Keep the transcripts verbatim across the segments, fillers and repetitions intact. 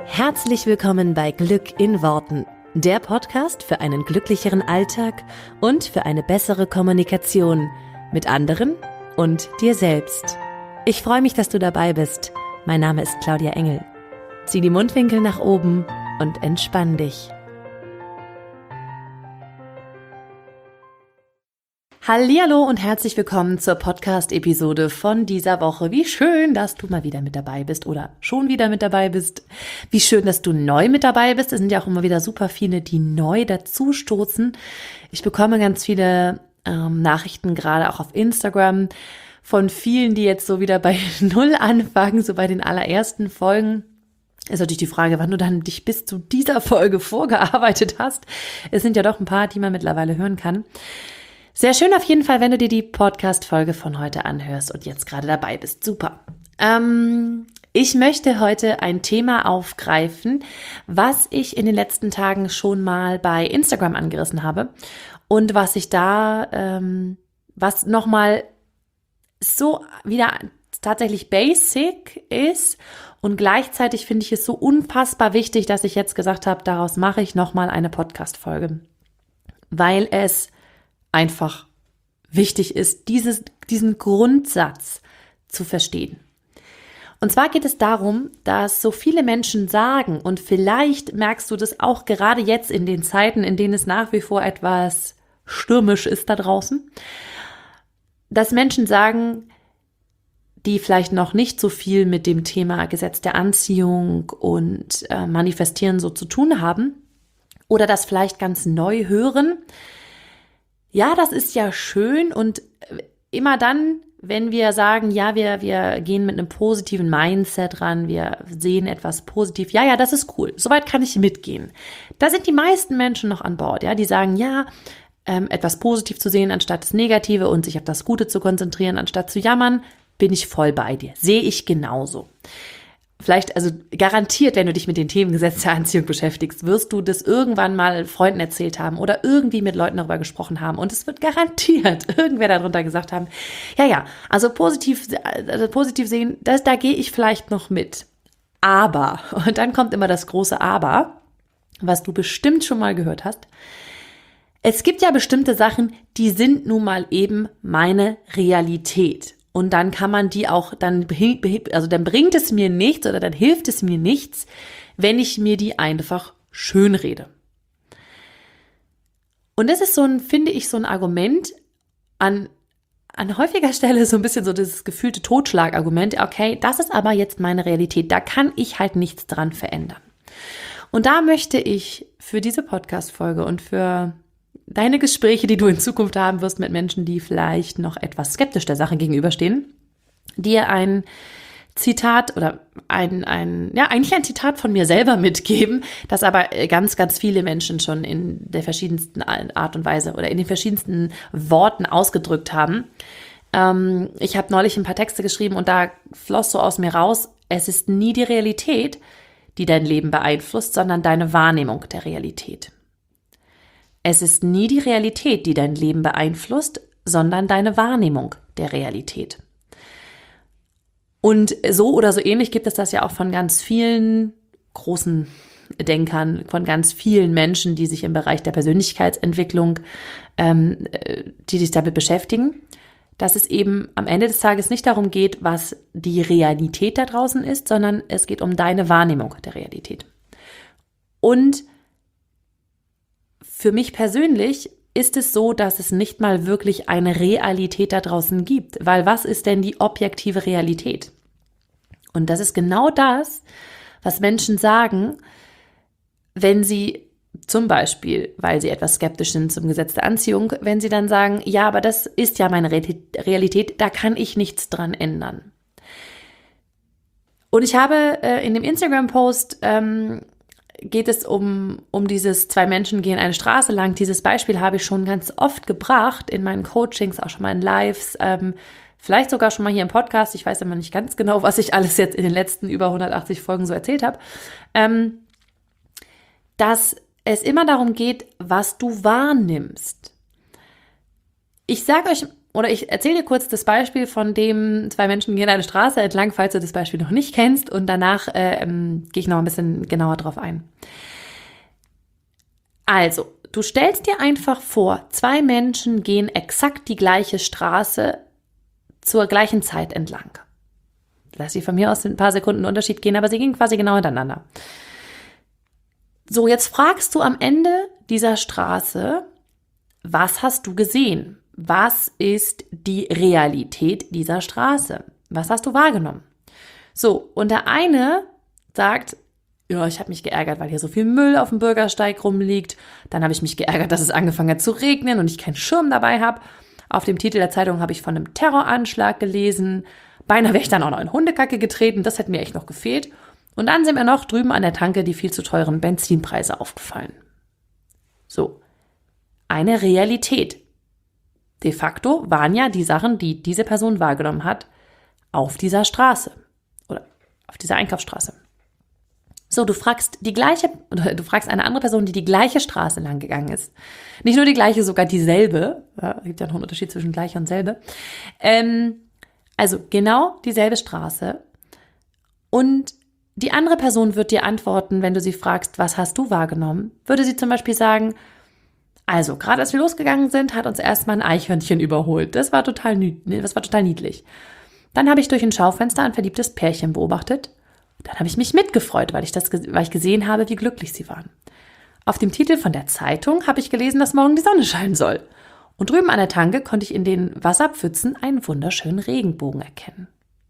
Herzlich willkommen bei Glück in Worten, der Podcast für einen glücklicheren Alltag und für eine bessere Kommunikation mit anderen und dir selbst. Ich freue mich, dass du dabei bist. Mein Name ist Claudia Engel. Zieh die Mundwinkel nach oben und entspann dich. Hallihallo und herzlich willkommen zur Podcast-Episode von dieser Woche. Wie schön, dass du mal wieder mit dabei bist oder schon wieder mit dabei bist. Wie schön, dass du neu mit dabei bist. Es sind ja auch immer wieder super viele, die neu dazustoßen. Ich bekomme ganz viele ähm, Nachrichten, gerade auch auf Instagram, von vielen, die jetzt so wieder bei Null anfangen, so bei den allerersten Folgen. Ist natürlich die Frage, wann du dann dich bis zu dieser Folge vorgearbeitet hast. Es sind ja doch ein paar, die man mittlerweile hören kann. Sehr schön auf jeden Fall, wenn du dir die Podcast-Folge von heute anhörst und jetzt gerade dabei bist. Super. Ähm, ich möchte heute ein Thema aufgreifen, was ich in den letzten Tagen schon mal bei Instagram angerissen habe und was ich da, ähm, was nochmal so wieder tatsächlich basic ist und gleichzeitig finde ich es so unfassbar wichtig, dass ich jetzt gesagt habe, daraus mache ich nochmal eine Podcast-Folge, weil es einfach wichtig ist, dieses, diesen Grundsatz zu verstehen. Und zwar geht es darum, dass so viele Menschen sagen, und vielleicht merkst du das auch gerade jetzt in den Zeiten, in denen es nach wie vor etwas stürmisch ist da draußen, dass Menschen sagen, die vielleicht noch nicht so viel mit dem Thema Gesetz der Anziehung und äh, Manifestieren so zu tun haben oder das vielleicht ganz neu hören. Ja, das ist ja schön und immer dann, wenn wir sagen, ja, wir, wir gehen mit einem positiven Mindset ran, wir sehen etwas positiv, ja, ja, das ist cool, soweit kann ich mitgehen. Da sind die meisten Menschen noch an Bord, ja, die sagen, ja, ähm, etwas positiv zu sehen, anstatt das Negative und sich auf das Gute zu konzentrieren, anstatt zu jammern, bin ich voll bei dir, sehe ich genauso. Vielleicht, also garantiert, wenn du dich mit den Themen Gesetz der Anziehung beschäftigst, wirst du das irgendwann mal Freunden erzählt haben oder irgendwie mit Leuten darüber gesprochen haben und es wird garantiert irgendwer darunter gesagt haben, ja, ja, also positiv, also positiv sehen, das, da gehe ich vielleicht noch mit. Aber, und dann kommt immer das große Aber, was du bestimmt schon mal gehört hast, es gibt ja bestimmte Sachen, die sind nun mal eben meine Realität. Und dann kann man die auch, dann, also dann bringt es mir nichts oder dann hilft es mir nichts, wenn ich mir die einfach schönrede. Und das ist so ein, finde ich, so ein Argument an, an häufiger Stelle so ein bisschen so dieses gefühlte Totschlagargument. Okay, das ist aber jetzt meine Realität, da kann ich halt nichts dran verändern. Und da möchte ich für diese Podcast-Folge und für deine Gespräche, die du in Zukunft haben wirst mit Menschen, die vielleicht noch etwas skeptisch der Sache gegenüberstehen, dir ein Zitat oder ein, ein, ja, eigentlich ein Zitat von mir selber mitgeben, das aber ganz, ganz viele Menschen schon in der verschiedensten Art und Weise oder in den verschiedensten Worten ausgedrückt haben. Ähm, ich habe neulich ein paar Texte geschrieben und da floss so aus mir raus, es ist nie die Realität, die dein Leben beeinflusst, sondern deine Wahrnehmung der Realität. Es ist nie die Realität, die dein Leben beeinflusst, sondern deine Wahrnehmung der Realität. Und so oder so ähnlich gibt es das ja auch von ganz vielen großen Denkern, von ganz vielen Menschen, die sich im Bereich der Persönlichkeitsentwicklung, ähm, die sich damit beschäftigen, dass es eben am Ende des Tages nicht darum geht, was die Realität da draußen ist, sondern es geht um deine Wahrnehmung der Realität. Und für mich persönlich ist es so, dass es nicht mal wirklich eine Realität da draußen gibt, weil was ist denn die objektive Realität? Und das ist genau das, was Menschen sagen, wenn sie zum Beispiel, weil sie etwas skeptisch sind zum Gesetz der Anziehung, wenn sie dann sagen, ja, aber das ist ja meine Realität, da kann ich nichts dran ändern. Und ich habe äh, in dem Instagram-Post ähm, geht es um, um dieses zwei Menschen gehen eine Straße lang. Dieses Beispiel habe ich schon ganz oft gebracht in meinen Coachings, auch schon mal in Lives, ähm, vielleicht sogar schon mal hier im Podcast. Ich weiß immer nicht ganz genau, was ich alles jetzt in den letzten über hundertachtzig Folgen so erzählt habe. Ähm, dass es immer darum geht, was du wahrnimmst. Ich sage euch oder ich erzähle dir kurz das Beispiel, von dem zwei Menschen gehen eine Straße entlang, falls du das Beispiel noch nicht kennst. Und danach äh, ähm, gehe ich noch ein bisschen genauer drauf ein. Also, du stellst dir einfach vor, zwei Menschen gehen exakt die gleiche Straße zur gleichen Zeit entlang. Lass sie von mir aus ein paar Sekunden Unterschied gehen, aber sie gehen quasi genau hintereinander. So, jetzt fragst du am Ende dieser Straße, was hast du gesehen? Was ist die Realität dieser Straße? Was hast du wahrgenommen? So, und der eine sagt, ja, ich habe mich geärgert, weil hier so viel Müll auf dem Bürgersteig rumliegt. Dann habe ich mich geärgert, dass es angefangen hat zu regnen und ich keinen Schirm dabei habe. Auf dem Titel der Zeitung habe ich von einem Terroranschlag gelesen. Beinahe wäre ich dann auch noch in Hundekacke getreten. Das hätte mir echt noch gefehlt. Und dann sind mir noch drüben an der Tanke die viel zu teuren Benzinpreise aufgefallen. So, eine Realität. De facto waren ja die Sachen, die diese Person wahrgenommen hat, auf dieser Straße oder auf dieser Einkaufsstraße. So, du fragst die gleiche, oder du fragst eine andere Person, die die gleiche Straße lang gegangen ist. Nicht nur die gleiche, sogar dieselbe. Ja, es gibt ja noch einen Unterschied zwischen gleich und selbe. Ähm, also genau dieselbe Straße. Und die andere Person wird dir antworten, wenn du sie fragst, was hast du wahrgenommen? Würde sie zum Beispiel sagen, also, gerade als wir losgegangen sind, hat uns erstmal ein Eichhörnchen überholt. Das war total, das war total niedlich. Dann habe ich durch ein Schaufenster ein verliebtes Pärchen beobachtet. Dann habe ich mich mitgefreut, weil ich, das, weil ich gesehen habe, wie glücklich sie waren. Auf dem Titel von der Zeitung habe ich gelesen, dass morgen die Sonne scheinen soll. Und drüben an der Tanke konnte ich in den Wasserpfützen einen wunderschönen Regenbogen erkennen.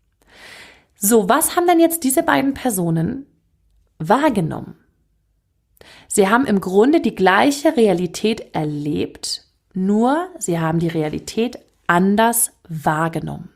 So, was haben denn jetzt diese beiden Personen wahrgenommen? Sie haben im Grunde die gleiche Realität erlebt, nur sie haben die Realität anders wahrgenommen.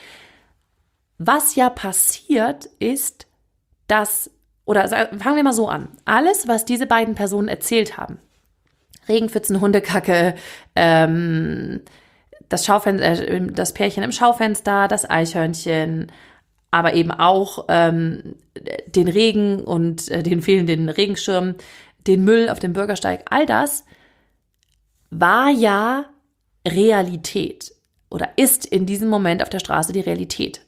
Was ja passiert ist, dass, oder fangen wir mal so an, alles, was diese beiden Personen erzählt haben, Regenpfützen, Hundekacke, ähm, das, Schaufen- äh, das Pärchen im Schaufenster, das Eichhörnchen, aber eben auch ähm, den Regen und äh, den fehlenden Regenschirm, den Müll auf dem Bürgersteig, all das war ja Realität oder ist in diesem Moment auf der Straße die Realität.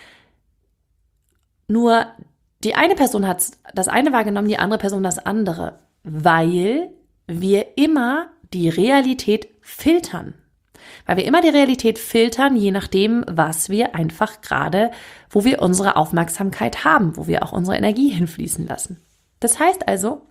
Nur die eine Person hat das eine wahrgenommen, die andere Person das andere, weil wir immer die Realität filtern. Weil wir immer die Realität filtern, je nachdem, was wir einfach gerade, wo wir unsere Aufmerksamkeit haben, wo wir auch unsere Energie hinfließen lassen. Das heißt also,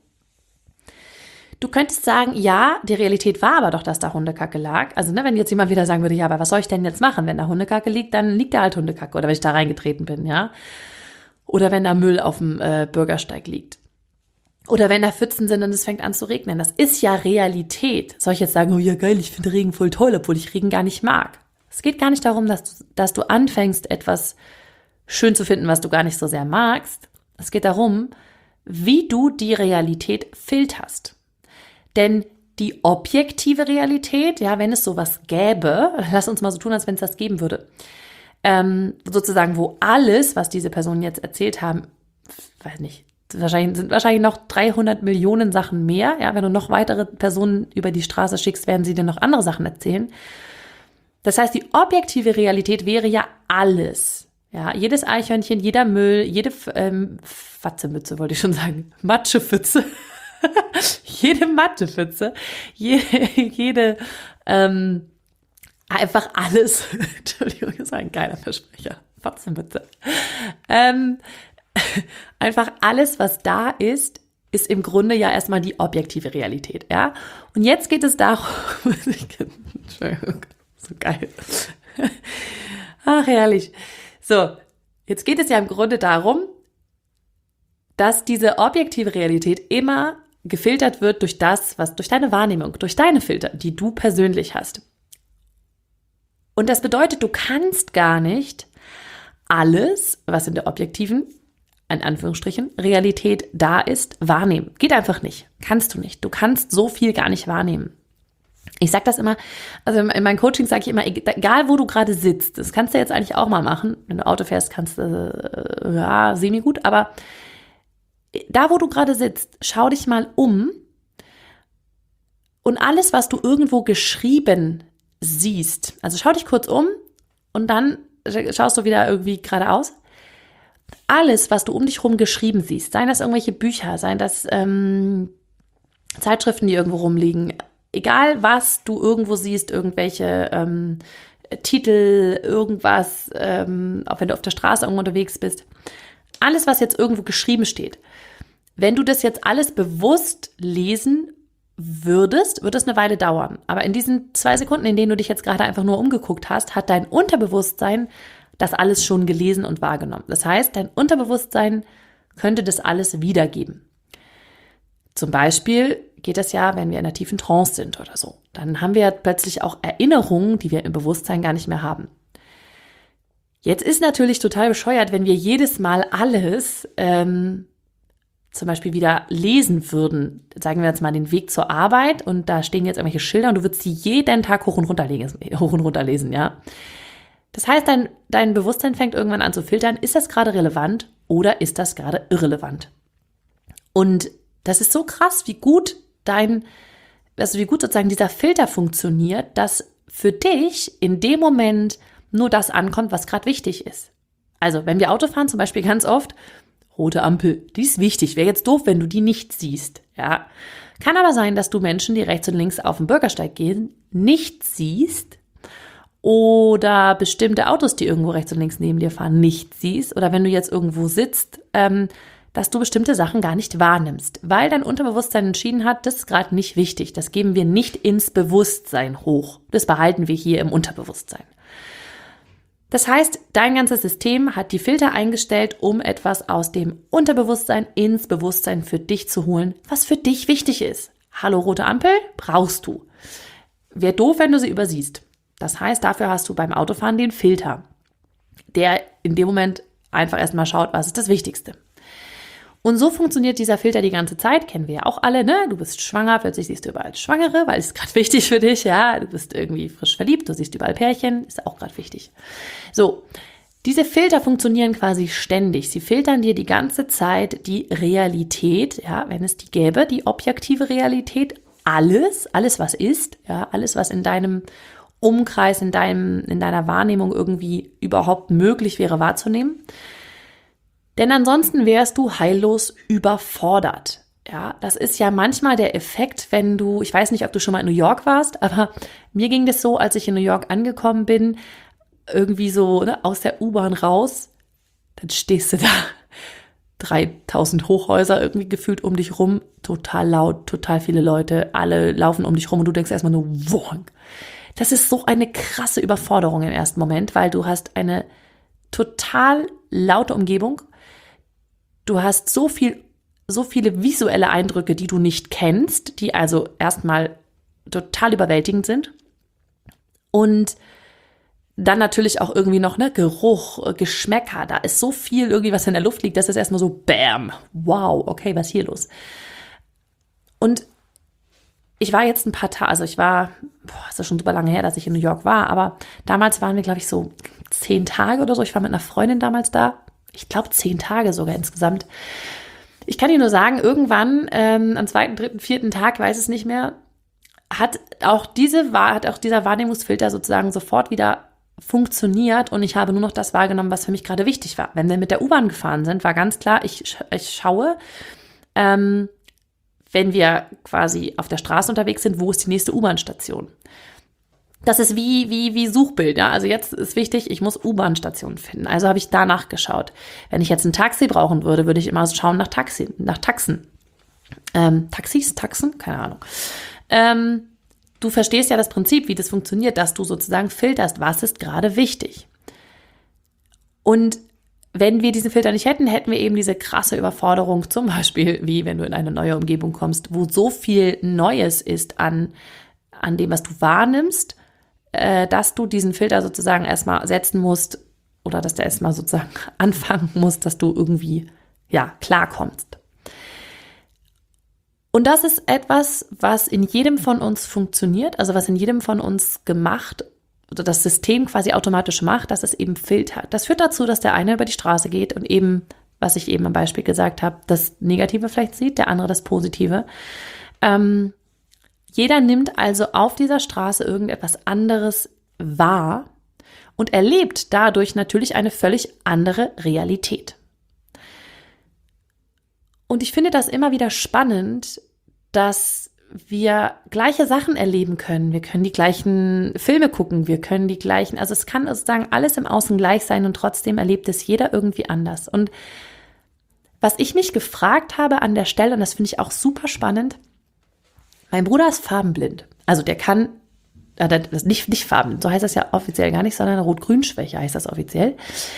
du könntest sagen, ja, die Realität war aber doch, dass da Hundekacke lag. Also ne, wenn jetzt jemand wieder sagen würde, ja, aber was soll ich denn jetzt machen? Wenn da Hundekacke liegt, dann liegt da halt Hundekacke. Oder wenn ich da reingetreten bin, ja. Oder wenn da Müll auf dem äh, Bürgersteig liegt. Oder wenn da Pfützen sind und es fängt an zu regnen. Das ist ja Realität. Soll ich jetzt sagen, oh ja geil, ich finde Regen voll toll, obwohl ich Regen gar nicht mag. Es geht gar nicht darum, dass du, dass du anfängst, etwas schön zu finden, was du gar nicht so sehr magst. Es geht darum, wie du die Realität filterst. Denn die objektive Realität, ja, wenn es sowas gäbe, lass uns mal so tun, als wenn es das geben würde, ähm, sozusagen, wo alles, was diese Personen jetzt erzählt haben, weiß nicht, wahrscheinlich sind wahrscheinlich noch dreihundert Millionen Sachen mehr. Ja, wenn du noch weitere Personen über die Straße schickst, werden sie dir noch andere Sachen erzählen. Das heißt, die objektive Realität wäre ja alles. Ja, jedes Eichhörnchen, jeder Müll, jede ähm, Fatzemütze, wollte ich schon sagen, Matschepfütze. jede Mattepfütze, jede, jede ähm, einfach alles. Entschuldigung, das war ein geiler Versprecher. Fatzemütze. Ähm, Einfach alles, was da ist, ist im Grunde ja erstmal die objektive Realität, ja. Und jetzt geht es darum, Entschuldigung, so geil. Ach, herrlich. So, jetzt geht es ja im Grunde darum, dass diese objektive Realität immer gefiltert wird durch das, was, durch deine Wahrnehmung, durch deine Filter, die du persönlich hast. Und das bedeutet, du kannst gar nicht alles, was in der objektiven, in Anführungsstrichen, Realität da ist, wahrnehmen. Geht einfach nicht. Kannst du nicht. Du kannst so viel gar nicht wahrnehmen. Ich sage das immer, also in meinem Coaching sage ich immer, egal wo du gerade sitzt, das kannst du jetzt eigentlich auch mal machen. Wenn du Auto fährst, kannst du, äh, ja, semi-gut, aber da, wo du gerade sitzt, schau dich mal um und alles, was du irgendwo geschrieben siehst, also schau dich kurz um und dann schaust du wieder irgendwie geradeaus. Alles, was du um dich herum geschrieben siehst, seien das irgendwelche Bücher, seien das ähm, Zeitschriften, die irgendwo rumliegen, egal was du irgendwo siehst, irgendwelche ähm, Titel, irgendwas, ähm, auch wenn du auf der Straße irgendwo unterwegs bist, alles, was jetzt irgendwo geschrieben steht, wenn du das jetzt alles bewusst lesen würdest, wird es eine Weile dauern. Aber in diesen zwei Sekunden, in denen du dich jetzt gerade einfach nur umgeguckt hast, hat dein Unterbewusstsein das alles schon gelesen und wahrgenommen. Das heißt, dein Unterbewusstsein könnte das alles wiedergeben. Zum Beispiel geht das ja, wenn wir in einer tiefen Trance sind oder so. Dann haben wir ja plötzlich auch Erinnerungen, die wir im Bewusstsein gar nicht mehr haben. Jetzt ist natürlich total bescheuert, wenn wir jedes Mal alles ähm, zum Beispiel wieder lesen würden. Sagen wir jetzt mal den Weg zur Arbeit und da stehen jetzt irgendwelche Schilder und du würdest die jeden Tag hoch und runter lesen, hoch und runter lesen, ja. Das heißt, dein, dein Bewusstsein fängt irgendwann an zu filtern, ist das gerade relevant oder ist das gerade irrelevant? Und das ist so krass, wie gut dein, also wie gut sozusagen dieser Filter funktioniert, dass für dich in dem Moment nur das ankommt, was gerade wichtig ist. Also, wenn wir Auto fahren, zum Beispiel ganz oft, rote Ampel, die ist wichtig. Wäre jetzt doof, wenn du die nicht siehst, ja. Kann aber sein, dass du Menschen, die rechts und links auf dem Bürgersteig gehen, nicht siehst oder bestimmte Autos, die irgendwo rechts und links neben dir fahren, nicht siehst oder wenn du jetzt irgendwo sitzt, ähm, dass du bestimmte Sachen gar nicht wahrnimmst, weil dein Unterbewusstsein entschieden hat, das ist gerade nicht wichtig, das geben wir nicht ins Bewusstsein hoch, das behalten wir hier im Unterbewusstsein. Das heißt, dein ganzes System hat die Filter eingestellt, um etwas aus dem Unterbewusstsein ins Bewusstsein für dich zu holen, was für dich wichtig ist. Hallo, rote Ampel, brauchst du. Wäre doof, wenn du sie übersiehst. Das heißt, dafür hast du beim Autofahren den Filter, der in dem Moment einfach erstmal schaut, was ist das Wichtigste. Und so funktioniert dieser Filter die ganze Zeit, kennen wir ja auch alle, ne? Du bist schwanger, plötzlich siehst du überall Schwangere, weil es gerade wichtig für dich, ja. Du bist irgendwie frisch verliebt, du siehst überall Pärchen, ist auch gerade wichtig. So, diese Filter funktionieren quasi ständig. Sie filtern dir die ganze Zeit die Realität, ja, wenn es die gäbe, die objektive Realität, alles, alles was ist, ja, alles was in deinem Umkreis, in deinem, in deiner Wahrnehmung irgendwie überhaupt möglich wäre wahrzunehmen. Denn ansonsten wärst du heillos überfordert. Ja, das ist ja manchmal der Effekt, wenn du, ich weiß nicht, ob du schon mal in New York warst, aber mir ging das so, als ich in New York angekommen bin, irgendwie so, ne, aus der U-Bahn raus, dann stehst du da, dreitausend Hochhäuser irgendwie gefühlt um dich rum, total laut, total viele Leute, alle laufen um dich rum und du denkst erstmal nur, wow. Das ist so eine krasse Überforderung im ersten Moment, weil du hast eine total laute Umgebung. Du hast so viel, so viele visuelle Eindrücke, die du nicht kennst, die also erstmal total überwältigend sind. Und dann natürlich auch irgendwie noch, ne, Geruch, Geschmäcker. Da ist so viel irgendwie, was in der Luft liegt, das ist erstmal so, bam, wow, okay, was ist hier los? Und ich war jetzt ein paar Tage, also ich war, boah, ist ja schon super lange her, dass ich in New York war, aber damals waren wir, glaube ich, so zehn Tage oder so. Ich war mit einer Freundin damals da. Ich glaube, zehn Tage sogar insgesamt. Ich kann dir nur sagen, irgendwann ähm, am zweiten, dritten, vierten Tag, weiß es nicht mehr, hat auch diese hat auch dieser Wahrnehmungsfilter sozusagen sofort wieder funktioniert und ich habe nur noch das wahrgenommen, was für mich gerade wichtig war. Wenn wir mit der U-Bahn gefahren sind, war ganz klar, ich, ich schaue, ähm, wenn wir quasi auf der Straße unterwegs sind, wo ist die nächste U-Bahn-Station? Das ist wie, wie, wie Suchbild, ja. Also jetzt ist wichtig, ich muss U-Bahn-Stationen finden. Also habe ich danach geschaut. Wenn ich jetzt ein Taxi brauchen würde, würde ich immer schauen nach Taxi, nach Taxen. Ähm, Taxis, Taxen? Keine Ahnung. Ähm, du verstehst ja das Prinzip, wie das funktioniert, dass du sozusagen filterst, was ist gerade wichtig. Und wenn wir diesen Filter nicht hätten, hätten wir eben diese krasse Überforderung, zum Beispiel wie wenn du in eine neue Umgebung kommst, wo so viel Neues ist an, an dem, was du wahrnimmst, äh, dass du diesen Filter sozusagen erstmal setzen musst oder dass der erstmal sozusagen anfangen muss, dass du irgendwie, ja, klarkommst. Und das ist etwas, was in jedem von uns funktioniert, also was in jedem von uns gemacht oder das System quasi automatisch macht, dass es eben filtert. Das führt dazu, dass der eine über die Straße geht und eben, was ich eben am Beispiel gesagt habe, das Negative vielleicht sieht, der andere das Positive. Ähm, Jeder nimmt also auf dieser Straße irgendetwas anderes wahr und erlebt dadurch natürlich eine völlig andere Realität. Und ich finde das immer wieder spannend, dass wir gleiche Sachen erleben können. Wir können die gleichen Filme gucken, wir können die gleichen, also es kann sozusagen alles im Außen gleich sein und trotzdem erlebt es jeder irgendwie anders. Und was ich mich gefragt habe an der Stelle, und das finde ich auch super spannend, mein Bruder ist farbenblind. Also der kann, äh, das ist nicht, nicht farbenblind, so heißt das ja offiziell gar nicht, sondern Rot-Grün-Schwäche heißt das offiziell.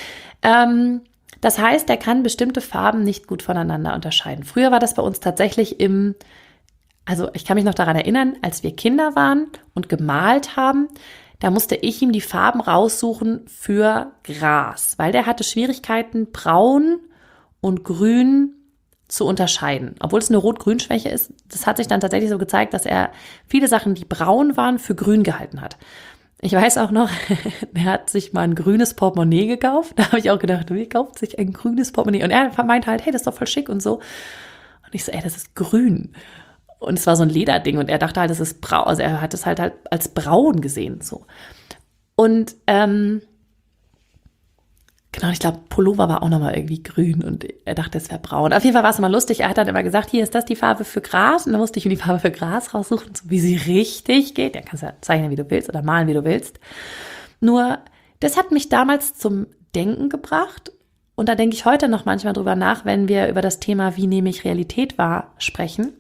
Ähm, das heißt, der kann bestimmte Farben nicht gut voneinander unterscheiden. Früher war das bei uns tatsächlich im, also ich kann mich noch daran erinnern, als wir Kinder waren und gemalt haben, da musste ich ihm die Farben raussuchen für Gras, weil der hatte Schwierigkeiten, braun und grün zu unterscheiden. Obwohl es eine Rot-Grün-Schwäche ist, das hat sich dann tatsächlich so gezeigt, dass er viele Sachen, die braun waren, für grün gehalten hat. Ich weiß auch noch, er hat sich mal ein grünes Portemonnaie gekauft. Da habe ich auch gedacht, wie kauft sich ein grünes Portemonnaie? Und er meinte halt, hey, das ist doch voll schick und so. Und ich so, ey, das ist grün. Und es war so ein Lederding und er dachte halt, das ist braun. Also er hat es halt, halt als braun gesehen, so. Und, ähm, genau, ich glaube, Pullover war auch nochmal irgendwie grün und er dachte, es wäre braun. Auf jeden Fall war es immer lustig. Er hat dann immer gesagt, hier ist das die Farbe für Gras. Und dann musste ich mir die Farbe für Gras raussuchen, so wie sie richtig geht. Ja, kannst ja zeichnen, wie du willst oder malen, wie du willst. Nur, das hat mich damals zum Denken gebracht. Und da denke ich heute noch manchmal drüber nach, wenn wir über das Thema, wie nehme ich Realität wahr, sprechen.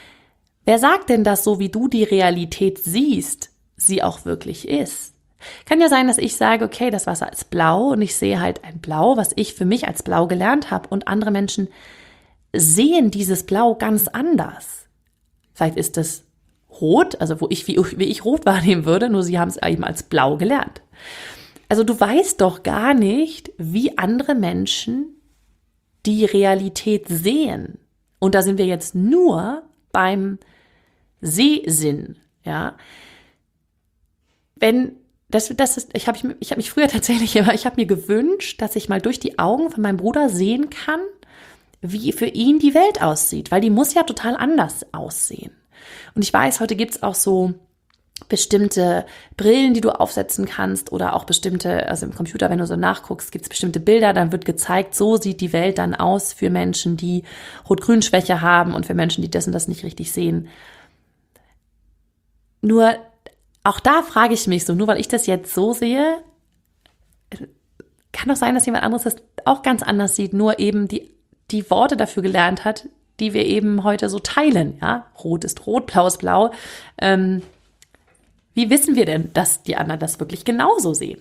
Wer sagt denn, dass so wie du die Realität siehst, sie auch wirklich ist? Kann ja sein, dass ich sage, okay, das Wasser ist blau und ich sehe halt ein Blau, was ich für mich als blau gelernt habe und andere Menschen sehen dieses Blau ganz anders. Vielleicht ist es rot, also wo ich, wie, wie ich rot wahrnehmen würde, nur sie haben es eben als blau gelernt. Also du weißt doch gar nicht, wie andere Menschen die Realität sehen. Und da sind wir jetzt nur beim Sehsinn, ja. Wenn Das, das ist, ich habe ich hab mich früher tatsächlich, ich habe mir gewünscht, dass ich mal durch die Augen von meinem Bruder sehen kann, wie für ihn die Welt aussieht, weil die muss ja total anders aussehen. Und ich weiß, heute gibt's auch so bestimmte Brillen, die du aufsetzen kannst oder auch bestimmte, also im Computer, wenn du so nachguckst, gibt's bestimmte Bilder, dann wird gezeigt, so sieht die Welt dann aus für Menschen, die Rot-Grün-Schwäche haben und für Menschen, die das und das nicht richtig sehen. Nur auch da frage ich mich so, nur weil ich das jetzt so sehe, kann doch sein, dass jemand anderes das auch ganz anders sieht, nur eben die, die Worte dafür gelernt hat, die wir eben heute so teilen. Ja, rot ist rot, blau ist blau. Ähm, wie wissen wir denn, dass die anderen das wirklich genauso sehen?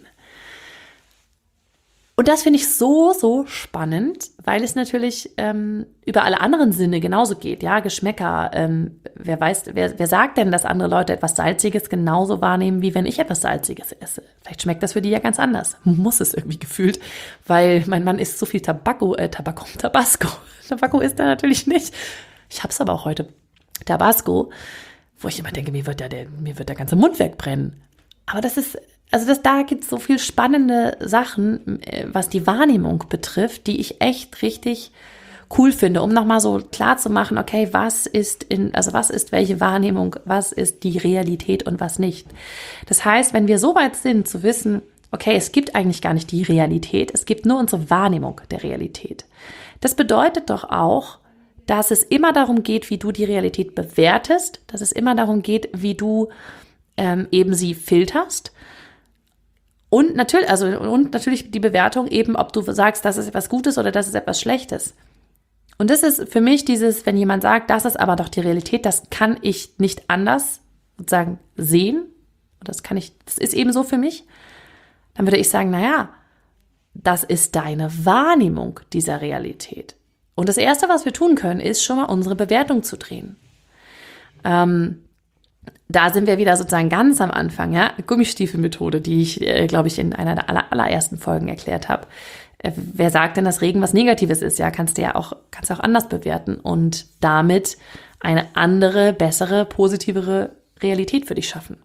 Und das finde ich so, so spannend, weil es natürlich ähm, über alle anderen Sinne genauso geht. Ja, Geschmäcker. Ähm, wer weiß, wer, wer sagt denn, dass andere Leute etwas Salziges genauso wahrnehmen, wie wenn ich etwas Salziges esse? Vielleicht schmeckt das für die ja ganz anders. Muss es irgendwie gefühlt, weil mein Mann isst so viel Tabako, äh, Tabako, Tabasco. Tabako isst er natürlich nicht. Ich hab's aber auch heute. Tabasco, wo ich immer denke, mir wird, der, der, mir wird der ganze Mund wegbrennen. Aber das ist... Also das, da gibt es so viel spannende Sachen, was die Wahrnehmung betrifft, die ich echt richtig cool finde, um nochmal so klar zu machen, okay, was ist in, also was ist welche Wahrnehmung, was ist die Realität und was nicht. Das heißt, wenn wir so weit sind zu wissen, okay, es gibt eigentlich gar nicht die Realität, es gibt nur unsere Wahrnehmung der Realität. Das bedeutet doch auch, dass es immer darum geht, wie du die Realität bewertest, dass es immer darum geht, wie du ähm, eben sie filterst. Und natürlich, also, und natürlich die Bewertung eben, ob du sagst, das ist etwas Gutes oder das ist etwas Schlechtes. Und das ist für mich dieses, wenn jemand sagt, das ist aber doch die Realität, das kann ich nicht anders sozusagen sehen. Das kann ich, das ist eben so für mich. Dann würde ich sagen, naja, das ist deine Wahrnehmung dieser Realität. Und das Erste, was wir tun können, ist schon mal unsere Bewertung zu drehen. Ähm, Da sind wir wieder sozusagen ganz am Anfang, ja, Gummistiefelmethode, die ich, äh, glaube ich, in einer der aller, allerersten Folgen erklärt habe. Äh, wer sagt denn, dass Regen was Negatives ist? Ja, kannst du ja auch, kannst du auch anders bewerten und damit eine andere, bessere, positivere Realität für dich schaffen.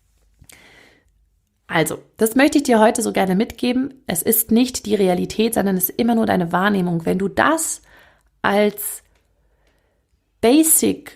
Also, das möchte ich dir heute so gerne mitgeben. Es ist nicht die Realität, sondern es ist immer nur deine Wahrnehmung. Wenn du das als Basic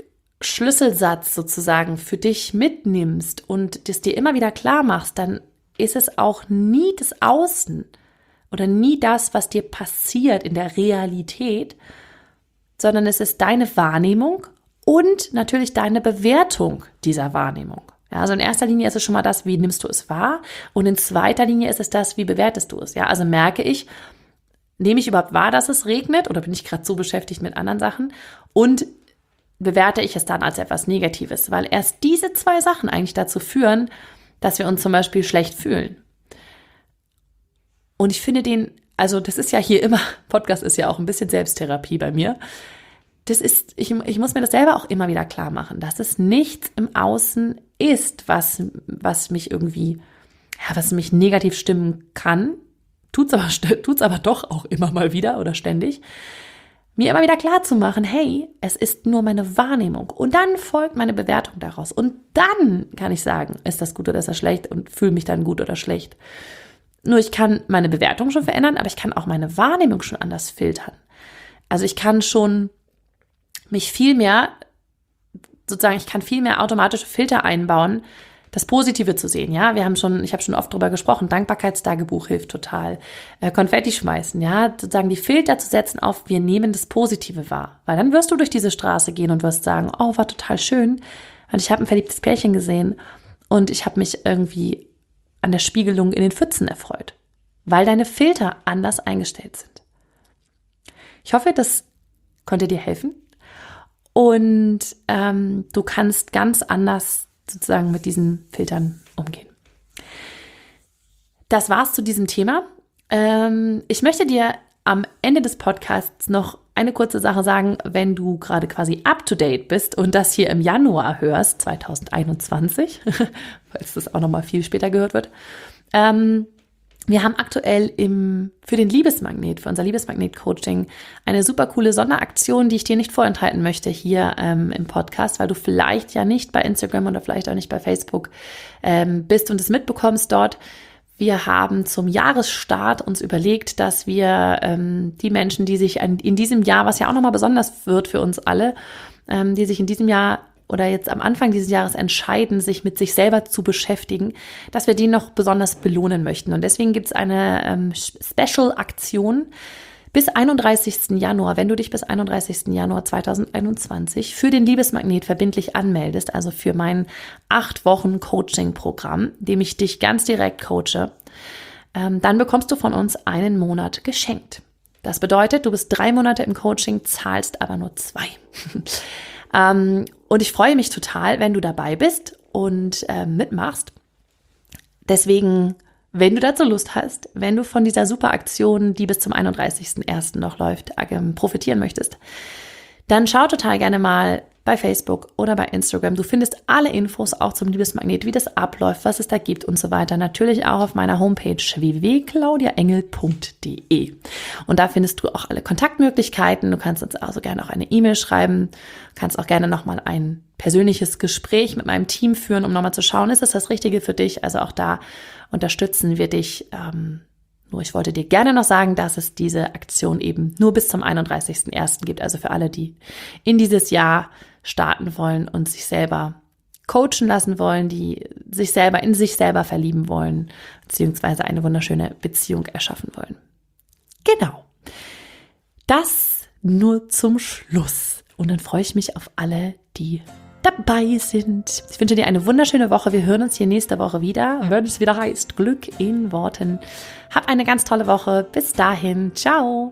Schlüsselsatz sozusagen für dich mitnimmst und das dir immer wieder klar machst, dann ist es auch nie das Außen oder nie das, was dir passiert in der Realität, sondern es ist deine Wahrnehmung und natürlich deine Bewertung dieser Wahrnehmung. Ja, also in erster Linie ist es schon mal das, wie nimmst du es wahr, und in zweiter Linie ist es das, wie bewertest du es. Ja, also merke ich, nehme ich überhaupt wahr, dass es regnet, oder bin ich gerade so beschäftigt mit anderen Sachen, und bewerte ich es dann als etwas Negatives, weil erst diese zwei Sachen eigentlich dazu führen, dass wir uns zum Beispiel schlecht fühlen. Und ich finde den, also das ist ja hier immer, Podcast ist ja auch ein bisschen Selbsttherapie bei mir. Das ist, ich, ich muss mir das selber auch immer wieder klar machen, dass es nichts im Außen ist, was, was mich irgendwie, ja, was mich negativ stimmen kann. Tut's aber, tut's aber doch auch immer mal wieder oder ständig. Mir immer wieder klar zu machen, hey, es ist nur meine Wahrnehmung. Und dann folgt meine Bewertung daraus. Und dann kann ich sagen, ist das gut oder ist das schlecht, und fühle mich dann gut oder schlecht. Nur ich kann meine Bewertung schon verändern, aber ich kann auch meine Wahrnehmung schon anders filtern. Also ich kann schon mich viel mehr, sozusagen, ich kann viel mehr automatische Filter einbauen, das Positive zu sehen, ja. Wir haben schon, ich habe schon oft drüber gesprochen, Dankbarkeitstagebuch hilft total. Äh, Konfetti schmeißen, ja, sozusagen die Filter zu setzen auf, wir nehmen das Positive wahr. Weil dann wirst du durch diese Straße gehen und wirst sagen, oh, war total schön. Und ich habe ein verliebtes Pärchen gesehen und ich habe mich irgendwie an der Spiegelung in den Pfützen erfreut. Weil deine Filter anders eingestellt sind. Ich hoffe, das konnte dir helfen. Und ähm, du kannst ganz anders sozusagen mit diesen Filtern umgehen. Das war's zu diesem Thema. Ähm, ich möchte dir am Ende des Podcasts noch eine kurze Sache sagen, wenn du gerade quasi up to date bist und das hier im Januar hörst, zwanzig einundzwanzig, falls das auch nochmal viel später gehört wird. Ähm, Wir haben aktuell im, für den Liebesmagnet, für unser Liebesmagnet-Coaching eine super coole Sonderaktion, die ich dir nicht vorenthalten möchte hier ähm, im Podcast, weil du vielleicht ja nicht bei Instagram oder vielleicht auch nicht bei Facebook ähm, bist und es mitbekommst dort. Wir haben zum Jahresstart uns überlegt, dass wir ähm, die Menschen, die sich in, in diesem Jahr, was ja auch nochmal besonders wird für uns alle, ähm, die sich in diesem Jahr oder jetzt am Anfang dieses Jahres entscheiden, sich mit sich selber zu beschäftigen, dass wir die noch besonders belohnen möchten. Und deswegen gibt es eine ähm, Special-Aktion bis einunddreißigsten Januar, wenn du dich bis einunddreißigsten Januar zweitausendeinundzwanzig für den Liebesmagnet verbindlich anmeldest, also für mein acht Wochen Coaching-Programm, dem ich dich ganz direkt coache, ähm, dann bekommst du von uns einen Monat geschenkt. Das bedeutet, du bist drei Monate im Coaching, zahlst aber nur zwei. Ähm, und ich freue mich total, wenn du dabei bist und äh, mitmachst. Deswegen, wenn du dazu Lust hast, wenn du von dieser super Aktion, die bis zum einunddreißigsten ersten noch läuft, äh, profitieren möchtest, dann schau total gerne mal bei Facebook oder bei Instagram. Du findest alle Infos auch zum Liebesmagnet, wie das abläuft, was es da gibt und so weiter. Natürlich auch auf meiner Homepage w w w punkt claudia engel punkt d e. Und da findest du auch alle Kontaktmöglichkeiten. Du kannst uns also gerne auch eine E-Mail schreiben. Du kannst auch gerne nochmal ein persönliches Gespräch mit meinem Team führen, um nochmal zu schauen, ist das das Richtige für dich? Also auch da unterstützen wir dich. Ähm, Nur ich wollte dir gerne noch sagen, dass es diese Aktion eben nur bis zum einunddreißigsten ersten gibt. Also für alle, die in dieses Jahr starten wollen und sich selber coachen lassen wollen, die sich selber in sich selber verlieben wollen, beziehungsweise eine wunderschöne Beziehung erschaffen wollen. Genau. Das nur zum Schluss. Und dann freue ich mich auf alle, die dabei sind. Ich wünsche dir eine wunderschöne Woche. Wir hören uns hier nächste Woche wieder, wenn es wieder heißt Glück in Worten. Hab eine ganz tolle Woche. Bis dahin. Ciao.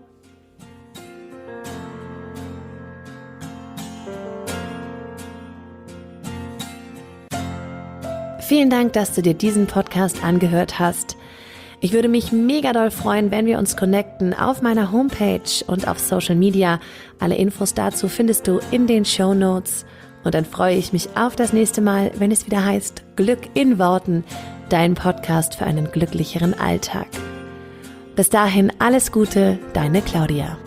Vielen Dank, dass du dir diesen Podcast angehört hast. Ich würde mich mega doll freuen, wenn wir uns connecten auf meiner Homepage und auf Social Media. Alle Infos dazu findest du in den Shownotes. Und dann freue ich mich auf das nächste Mal, wenn es wieder heißt Glück in Worten, dein Podcast für einen glücklicheren Alltag. Bis dahin alles Gute, deine Claudia.